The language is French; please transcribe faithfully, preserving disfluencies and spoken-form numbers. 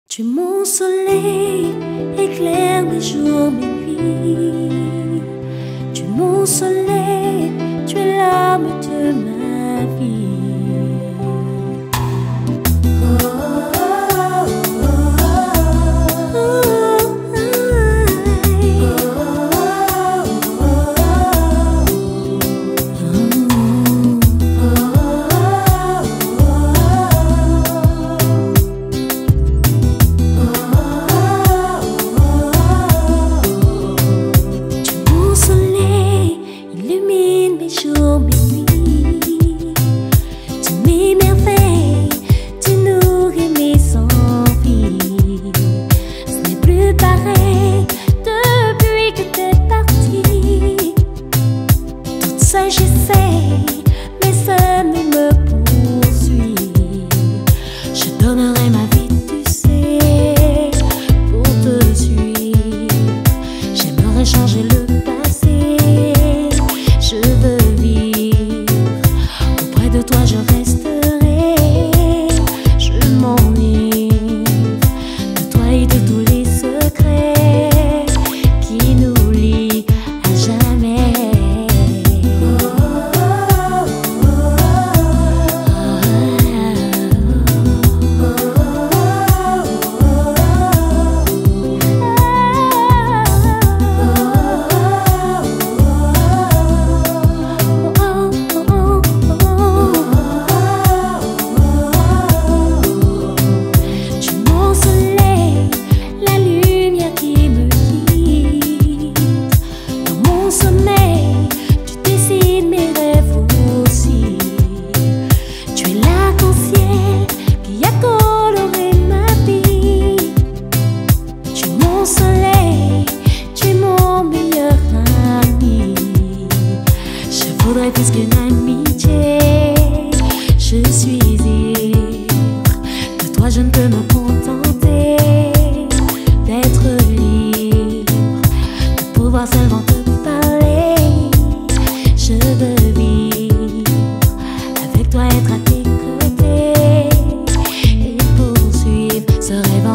Tu es mon soleil, éclaire mes jours, mes nuits. Tu es mon soleil, tu es l'âme de ma vie. Oh, oh, oh, oh, oh, j'essaie, mais ça ne me poursuit. Je donnerai ma vie, tu sais, pour te suivre. J'aimerais changer le passé, je veux vivre. Auprès de toi je resterai, je m'enivre de toi et de tous les secrets qui nous lient à jamais. Plus qu'une amitié, je suis ivre. De toi je ne peux me contenter d'être libre, de pouvoir seulement te parler. Je veux vivre avec toi, être à tes côtés et poursuivre ce rêve.